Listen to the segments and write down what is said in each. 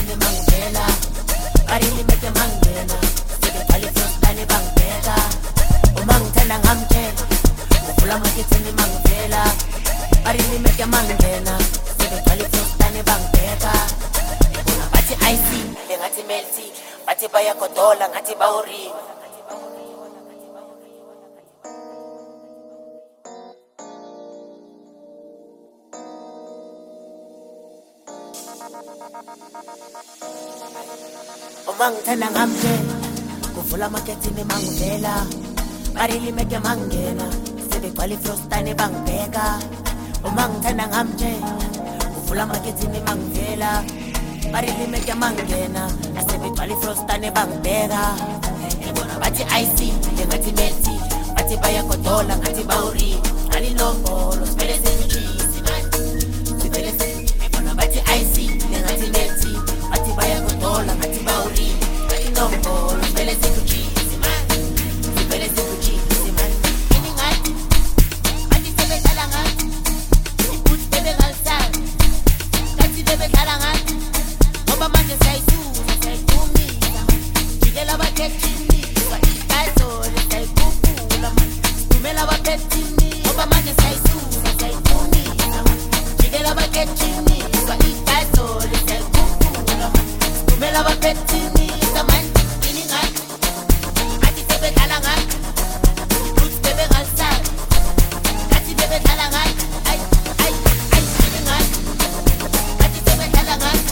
marketing mangela Barili meke mangena Sebe pali frostani bangela Umangtenda ngamtela Ufula marketing mangela Barili meke mangena Sebe pali frostani bangela Bathi IC ngathi melty bathi baya kodola ngathi bawuri Umangithanda ngamje kuvula marketing mangivela barili meke mangena sebegcwala ifrostane bangibheka umangithanda ngamje kuvula marketing mangivela barili meke mangena sebegcwala ifrostane bangibheka ngibona bathi IC ngathi melty bathi baya kodola ngathi bawuri alinombolo sibele sengichisi sibele ngibona bathi IC ngathi melty bathi baya kodola ngathi bawuri alinombolo sibele sengichisi sibele sengichisi ini ngathi bathi sebedlala ngathi ibuthi bebengalsana ngathi bebedlala ngathi ngoba manje sayisusa sayidumisa jikela abakhethini ikazole sayikhuphula dumela abakhethini ngoba manje sayisusa sayidumisa jikela abakhethini ikazole sayikhuphula dumela abakhethini kamani ini ngathi athi sebedlala ngathi ibuthi bebengalsana ngathi bebedlala ngathi ay ini ngathi athi sebedlala ngathi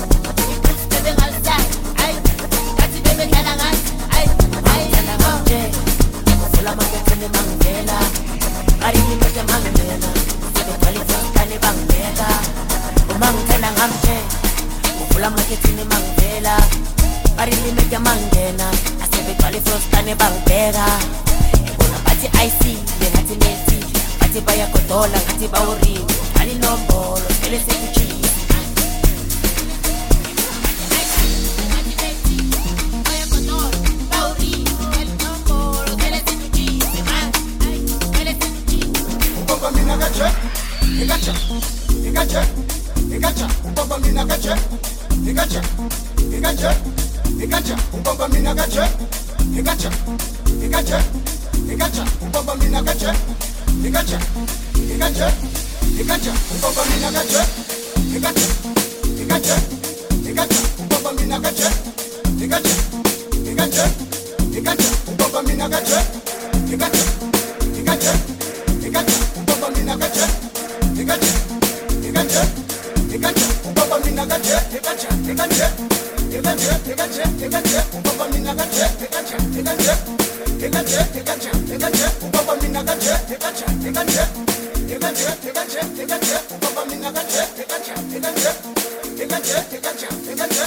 marketing mangivela barili meke mangena asebegcwala ifrostane bangibheka ngibona bathi IC ngathi melty bathi baya kodola ngathi bawuri alinombolo sibele sengichisi Igacha, ubaba mina gache. Igacha, ubaba mina gache. Igacha, ubaba mina gache. Igacha, ubaba mina gache. Igacha, ubaba mina gache. Igacha, ubaba mina gache. Igacha, ubaba mina gache. Igacha, ubaba mina gache, ubaba mina gache, ubaba mina gache, ubaba mina gache.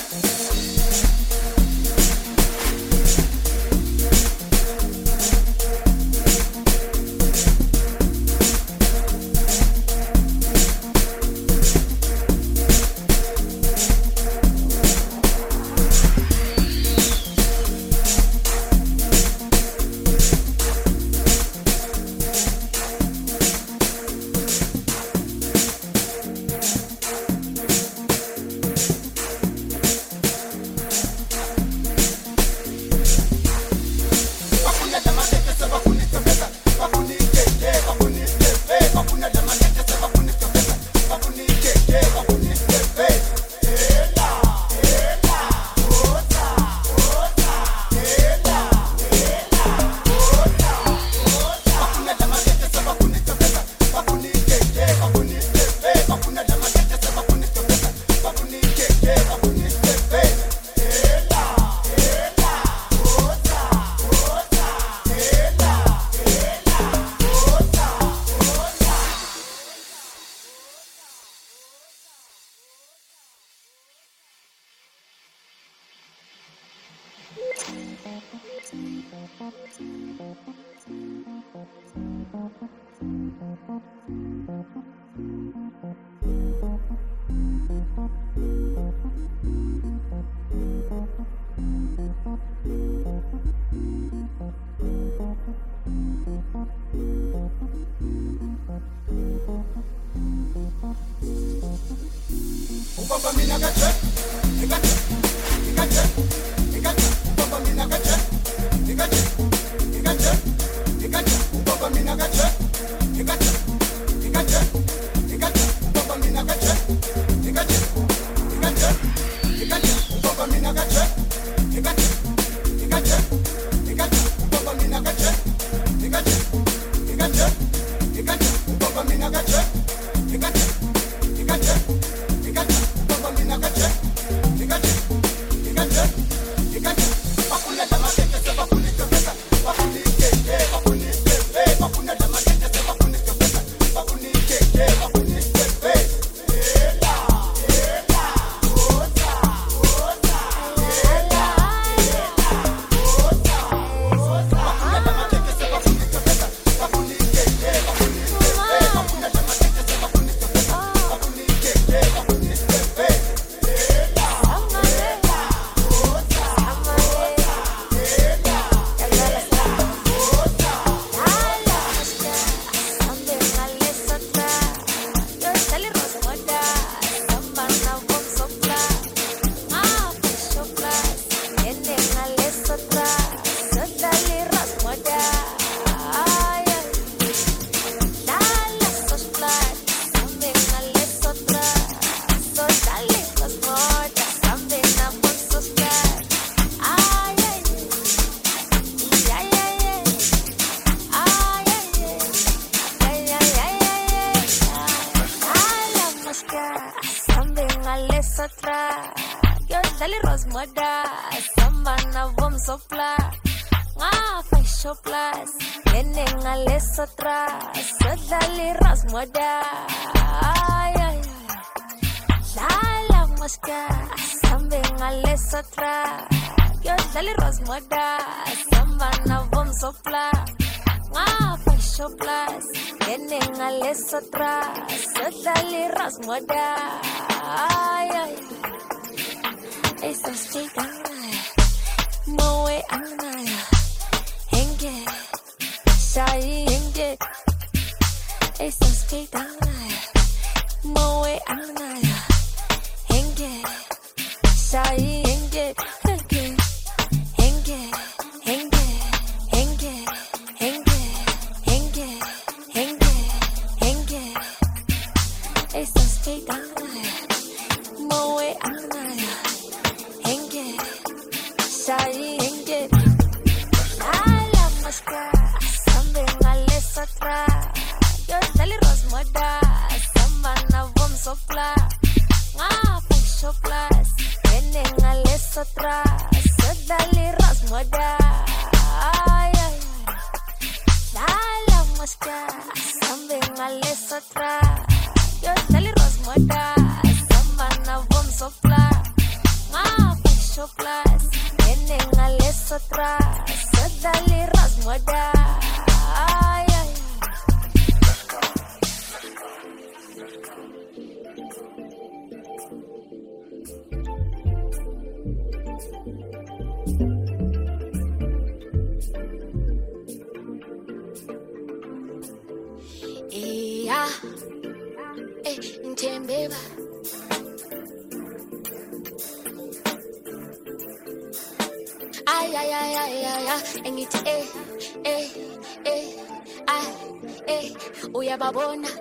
Ubaba mina gache, dali rosmoda sambana vom sopla nga fasho plus yenenga lesotra so dali rosmoda ay la mosca sambenga lesotra yo dali rosmoda sambana vom sopla nga fasho plus yenenga lesotra so dali rosmoda ay it's a street moe anaya henge sai henge it's a street moe anaya henge sai henge henge henge henge henge henge henge henge henge it's a street moe anaya sai henge ala maska sambenga lesotra yo dali rosmoda sambana vom sopla nga fasho plus yenenga lesotra so dali rosmoda ay ala maska sambenga lesotra yo dali rosmoda sambana vom sopla nga fasho plus yenenga lesotra so dali rosmoda ay ntembeba ay engithi uyababona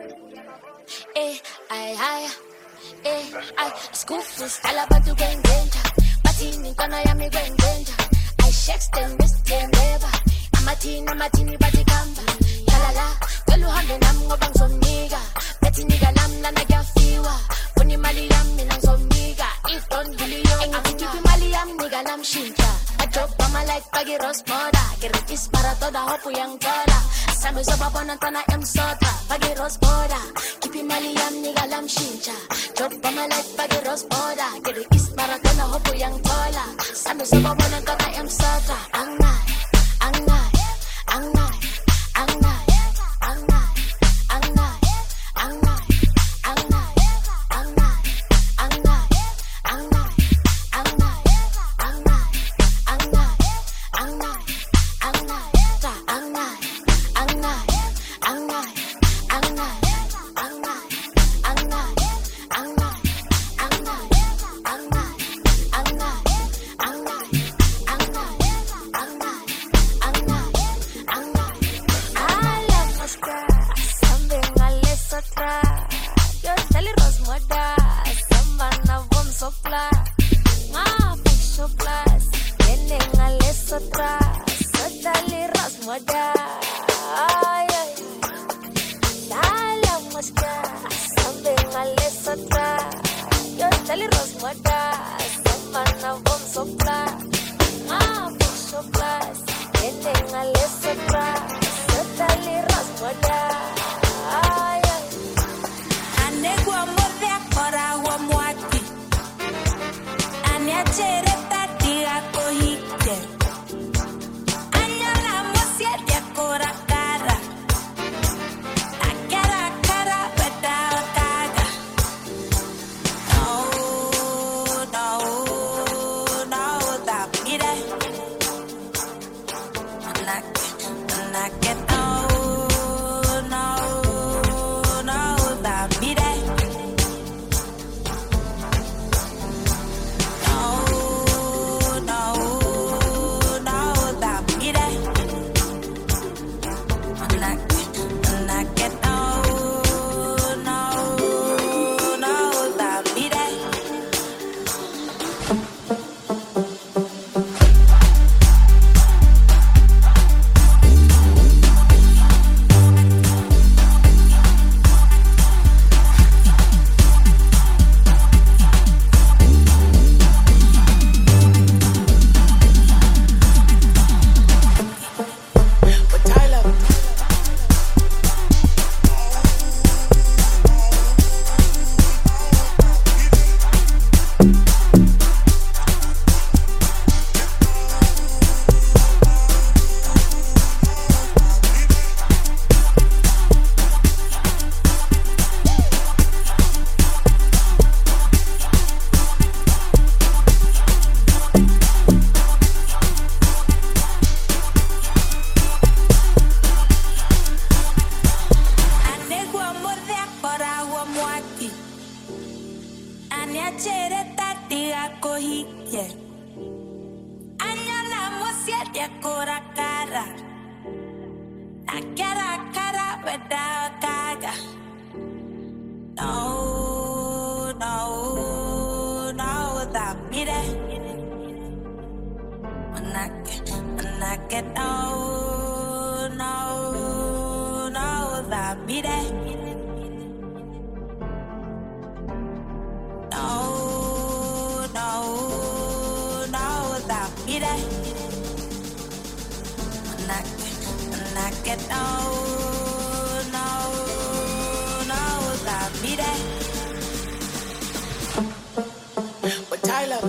ay skufu stala bantu kwengenja bathini intwana yami kwengenja I shakes them mistembeba amathini bathi kamba la ngelo uhambe nami ngoba ngizomnika bethi nika nami lana kuyafiwa funa imali yami mina ngizomnika if don't really yo ngithi imali yami nika nami shintsha drop mama like bagi rosmoda kiris para toda hopu yang tola sami zobabona ntana emsota bagi rosmoda kipi mali yam niga lam shincha drop mama like bagi rosmoda kiris para toda hopu yang tola sami zobabona ntana emsota angai he, yeah. Anyala musiet ya kora cara. Nakera cara beda kaga. No, no, no, that me there. When I get no, no, no, that me there. No, no, no, that me there. When I get no, no, no, that me there. But Tyler.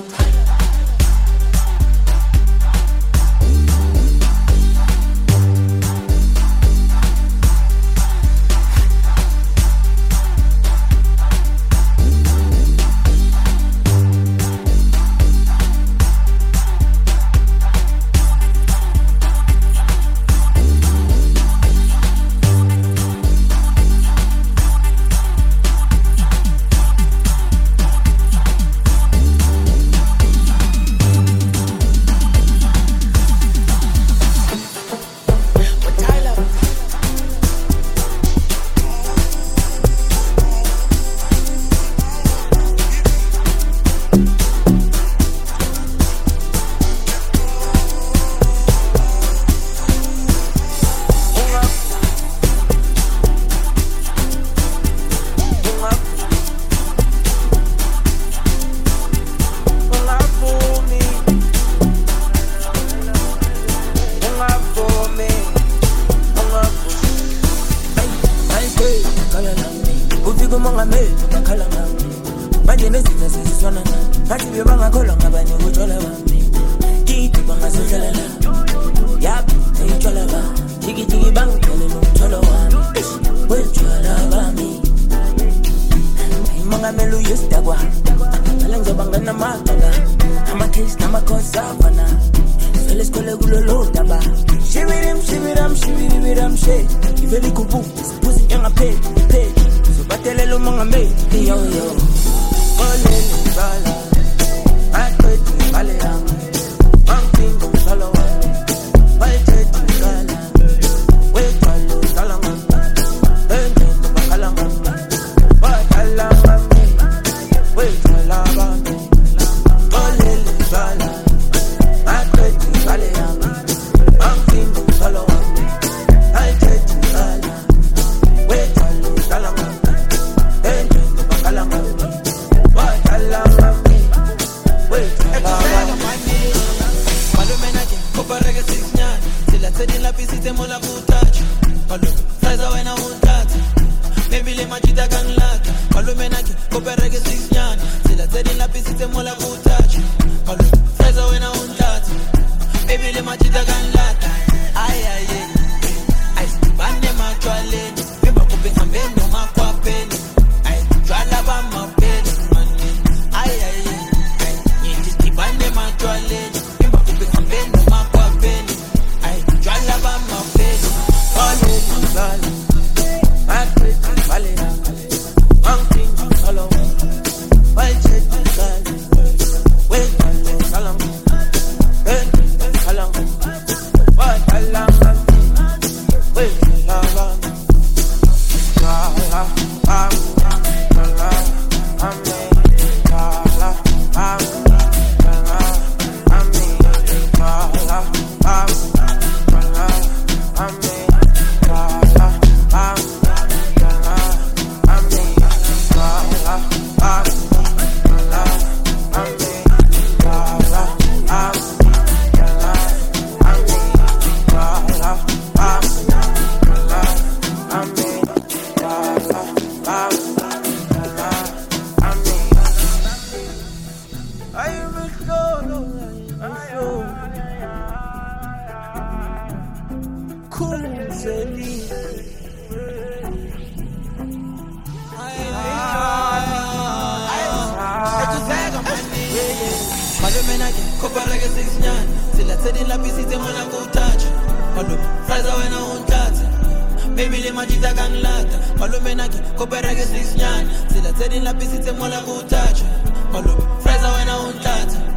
Baby le majita ganglata Malume naki koperege 6 nyana Sila tedi la pisi te mola kutacha Malume freza wena untata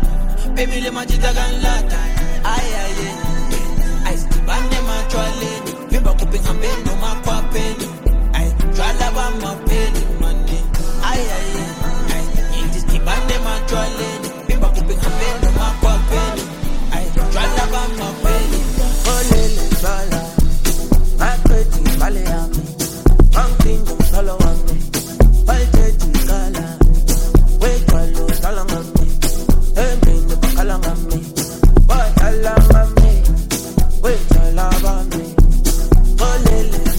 baby le majita ganlata. Ay ay ay, stibane machwaleni, vimba kupingambe no makwapeni. Ay, jwala ba mapeni mani. Ay ay ay, stibane machwaleni, vimba kupingambe no makwapeni. Ay, jwala ba mapeni. Olele jwala, makweti vale yami, mangingo solo wami, balteti kala, wejwalo sala ngami, emini bakala ngami, wajala ngami, wejwala bami, olele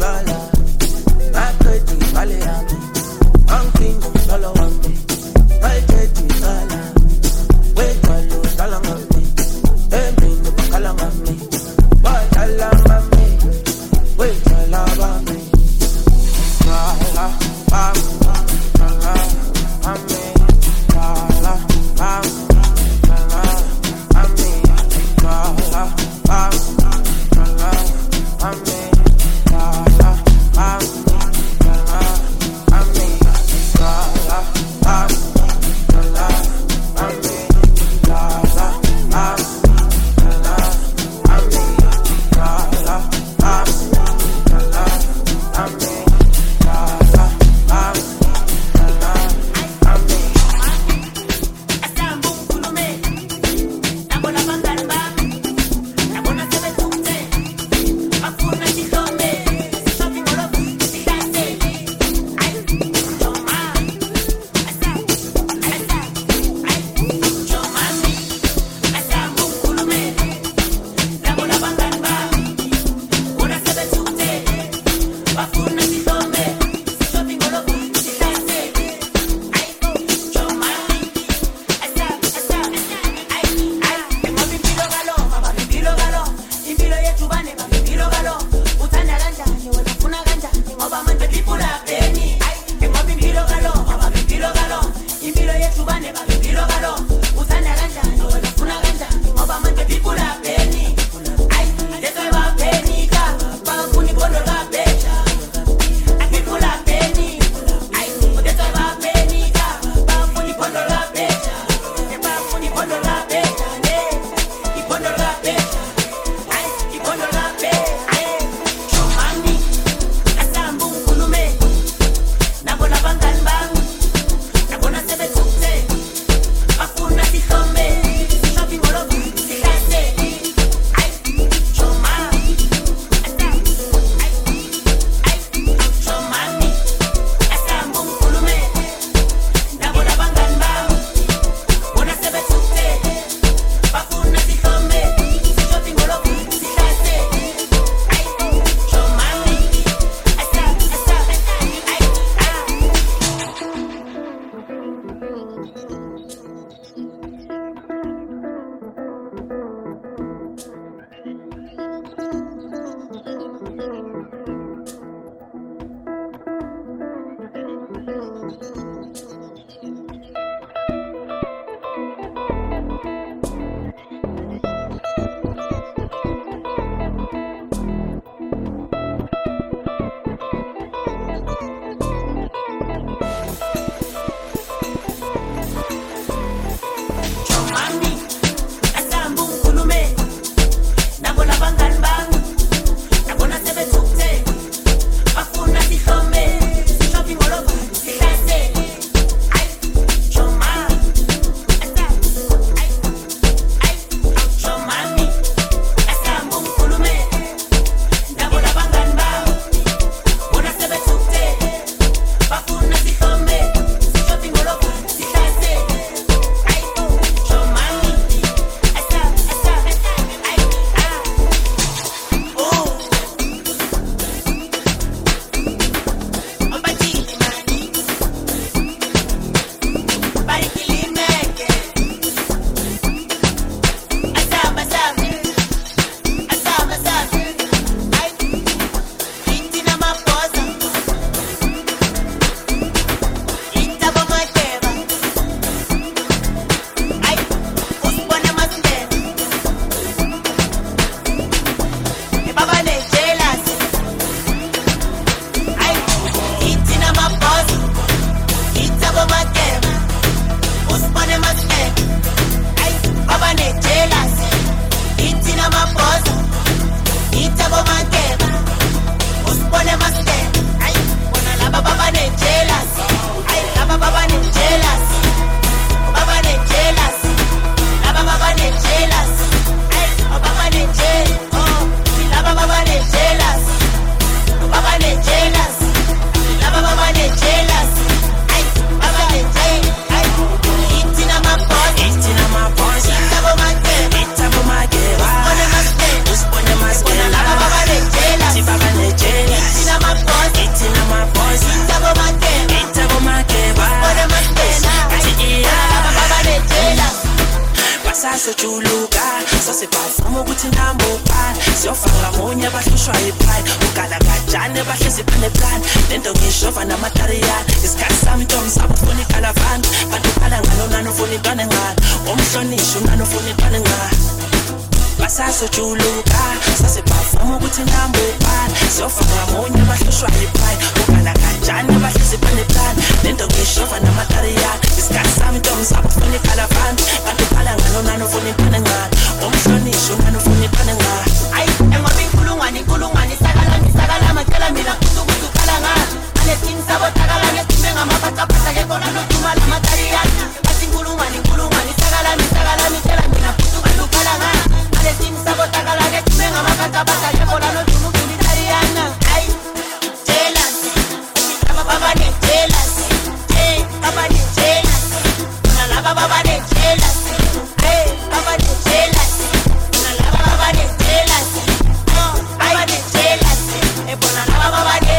sojuluka sasebhavuma ukuthi namba ubani siyofaka munye abahlushwa yipride ukala kajane bahlezi paneplan lento ngishova namatariyana isikhathi sami ntombi sabo ufuna ikalavani bantu ukala ngalo nani ufuna intwane ngalo umhlonishwa nani ufuna intwane ngalo basasojuluka sasebhavuma ukuthi namba ubani siyofaka munye abahlushwa yipride ukala kajane bahlezi paneplan lento ngishova namatariyana isikhathi sami ntombi sabo ufuna ikalavani bantu ukala ngalo nani ufuna intwane ngalo umhlonishwa nani ufuna intwane ngalo ayi engoba inkulungwane sakala matela mina kusukuthi ukhala ngalo alesini sabotakala ngesime ngamaphathaphatha ngekona noduma lamatariyana athi inkulungwane sakala mitela mina kusukuthi ukhala ngalo alesini sabotakala ngesime ngamaphathaphatha ngekona noduma ulitariyana ayi jealous baba ne jealous baba ne jealous nalaba baba ne jealous baba ne jealous nalaba baba ne jealous baba ne jealous ebona laba baba ne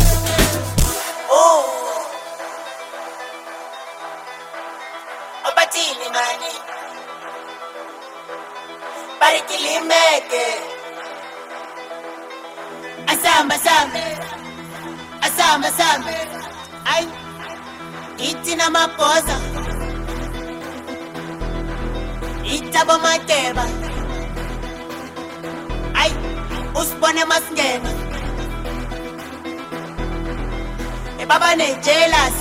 obatini mani barikilimeke asamba ay itina maposa itabo mateba ay usibone masingena baba ne jealous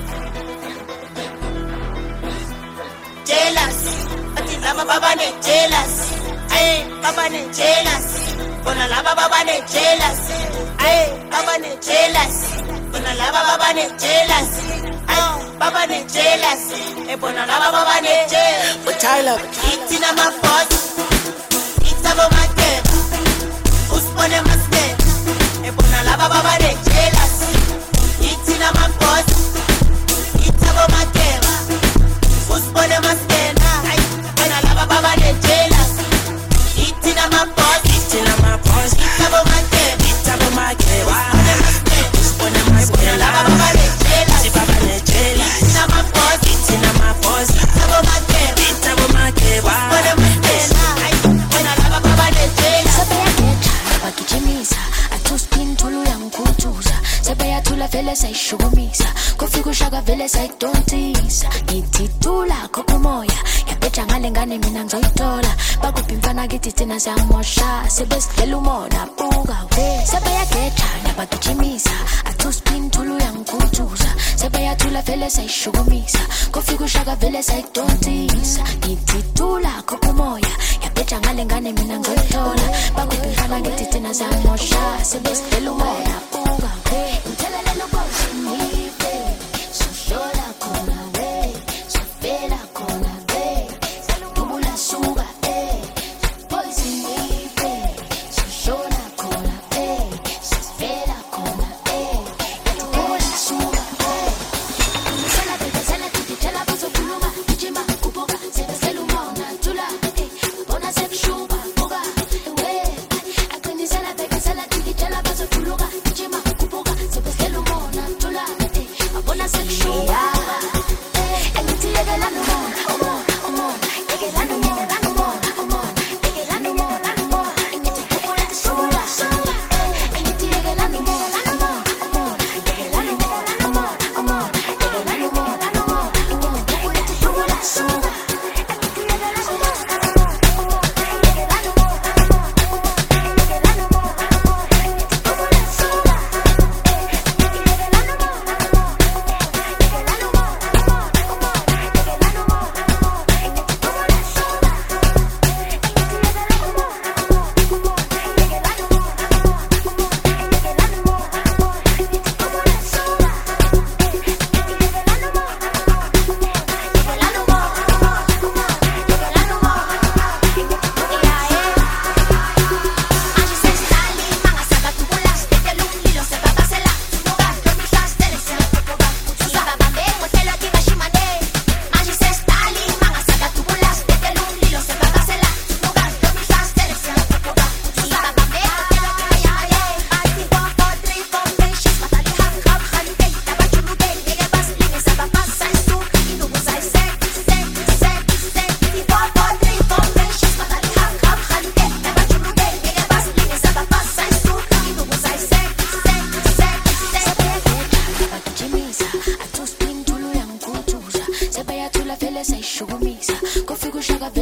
ati laba baba ne jealous ay baba ne jealous bona laba baba ne jealous ay baba ne jealous bona laba baba ne jealous ay baba ne jealous bona laba baba ne jealous but Tyler itina maposa itabo mateba usibone masingena bona laba baba ne jealous itina maposa itabo mateba usibone masingena ay bona laba baba ne jealous itina maposa itabo mateba usibone masingena laba baba ne jealous baba ne jealous itina maposa itabo mateba usibone masingena ay bona laba baba ne jealous sebeyageja bagijimisa atuspin thulu yangikhuthuza sebeyathula vele sayishukumisa kufika ushaka vele sayidontisa ngithithula khokho moya yabeja ngale ngane mina ngizoyitola bakuphi mfana kithi thina siyamosha sebesidlela umona buka we sebeyageja bagijimisa atuspin thulu yangikhuthuza sebeyathula vele sayishukumisa kufika ushaka vele sayidontisa ngithithula khokho moya yabeja ngale ngane mina ngizoyitola bakuphi mfana kithi thina siyamosha sebesidlela umona buka we uthelelelo kwamnife sohlola khona we sofela khona we salubula suka poison ife sohlola khona we sofela khona we salubula suka sala bebe sala titela buzo kuluma kijima kuboka sebe selumona tula bona sebshuba boga we akuni sala bebe sala titela buzo kuluma kijima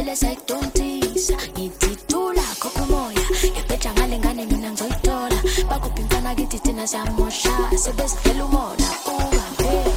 vele sayidonsisa ngithitula kokumoya yaphetha ngale ngane mina ngizoyithola bakuphinsana kithi thina siyamosha sebesidela umona ungapheli.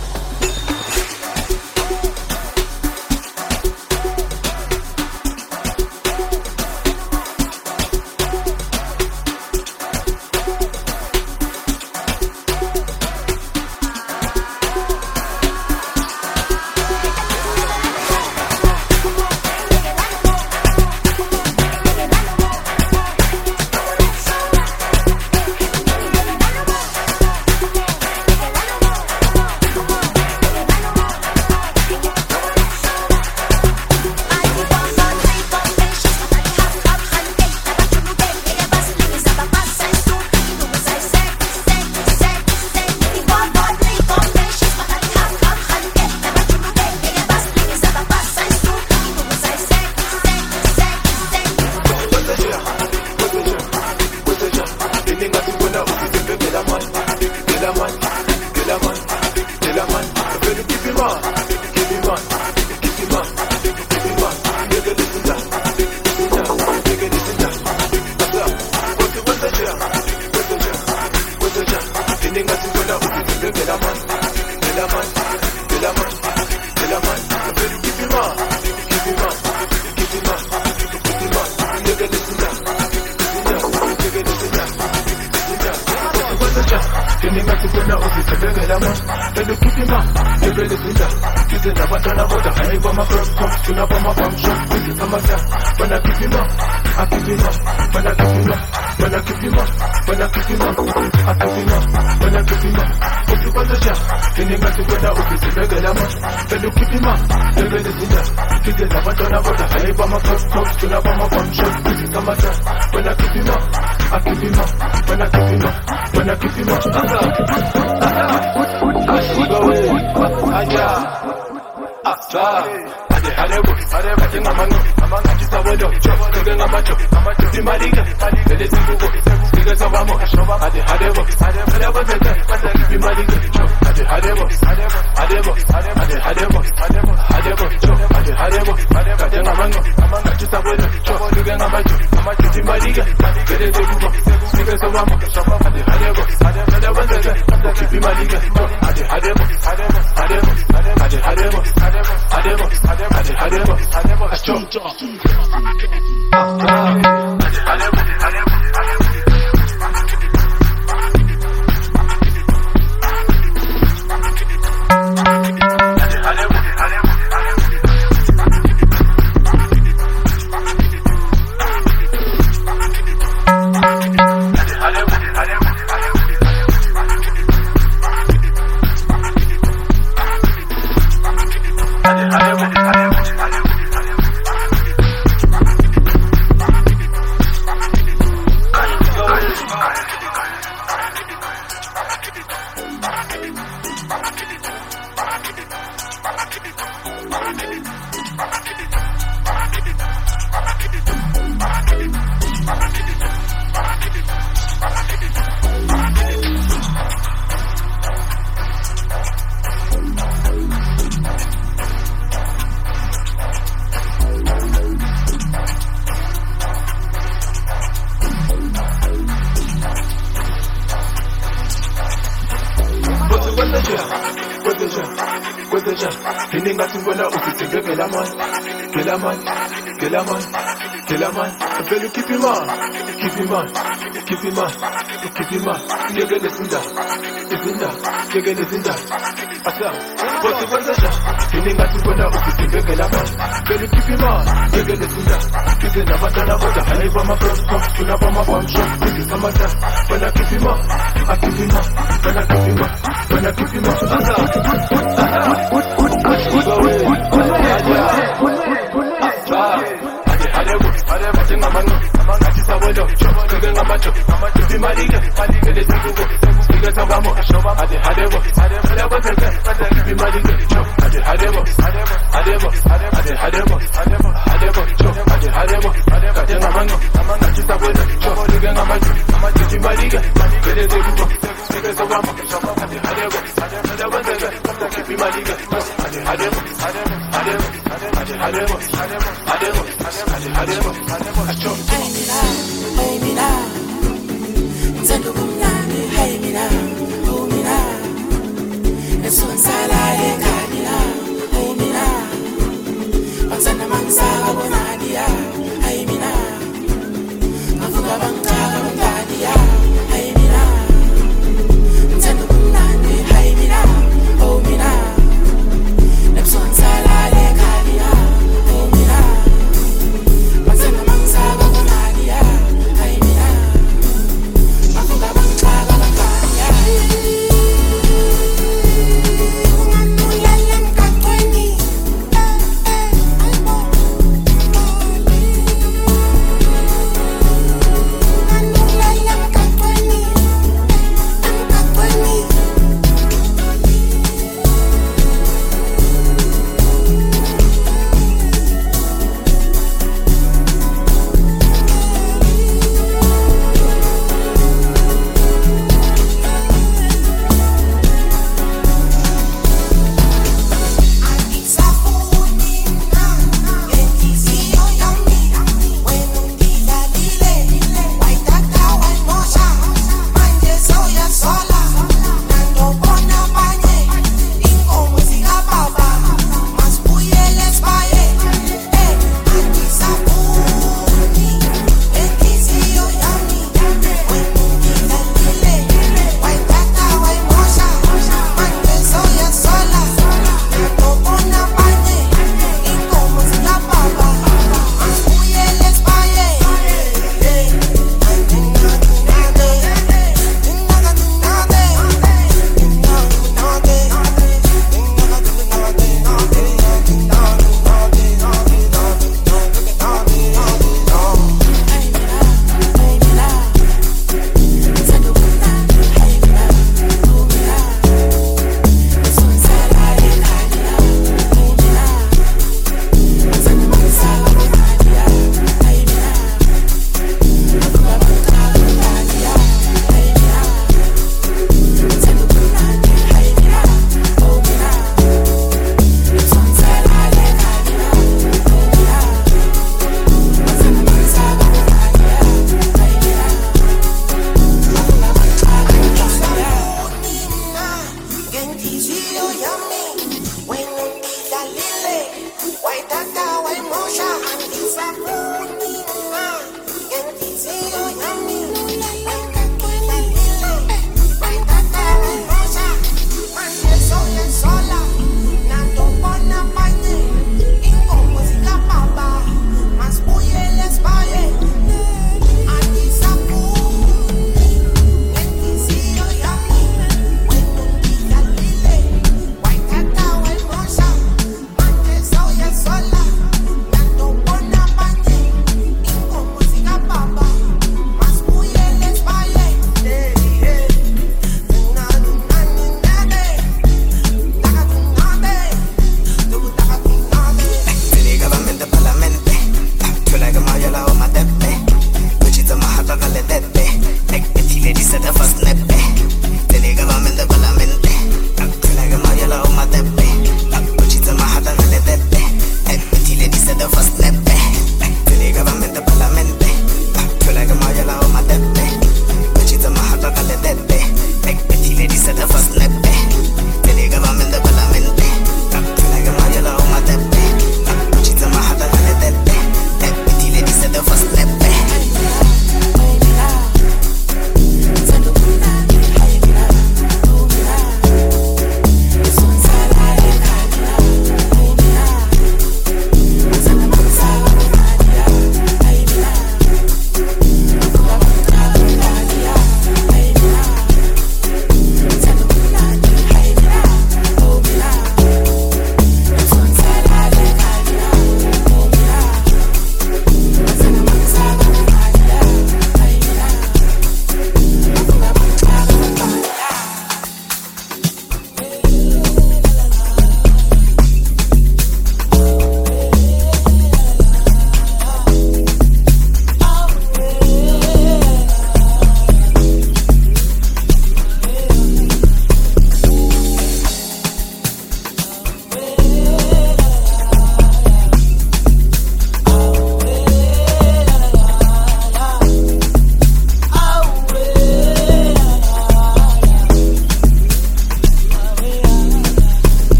Hey,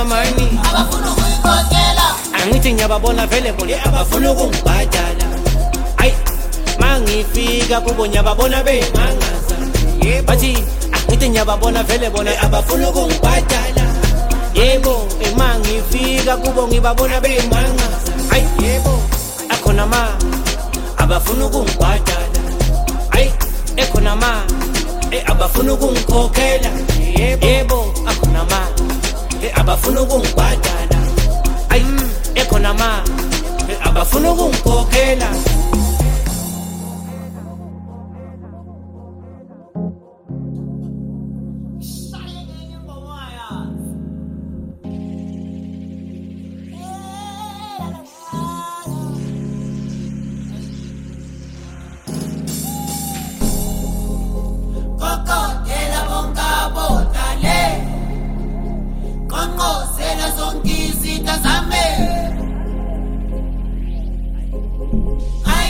amani abafuna ukuyikhokhela angithi ngiyababona vele bona abafuna ukungibhadala ay mangifika kubo ngiyababona bemangaza bathi angithi ngiyababona vele bona abafuna ukungibhadala yebo mangifika kubo ngibabona bemangaza ay yebo akhona ma abafuna ukungibhadala ay ekhona ma abafuna ukungikhokhela yebo akhona ma abafuna ukungibhadala ay ekhona ma abafuna ukungikhokhela I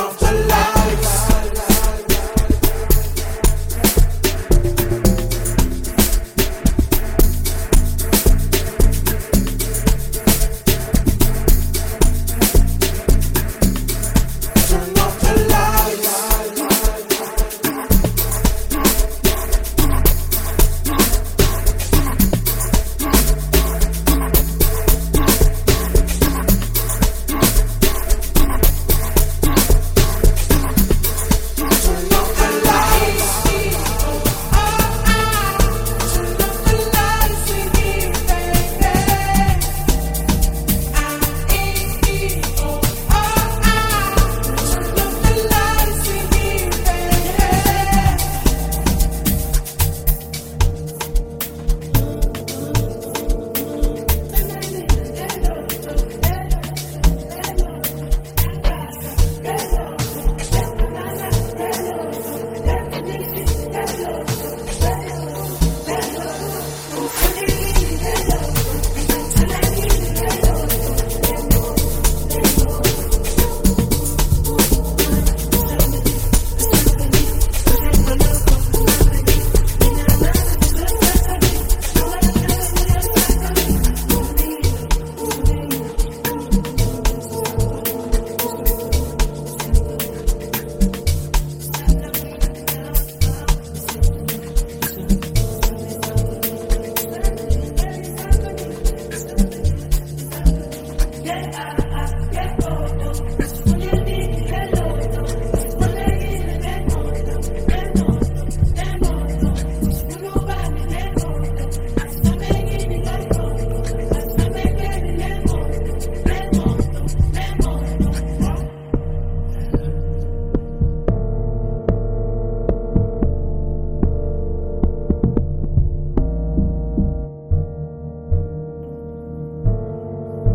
after life.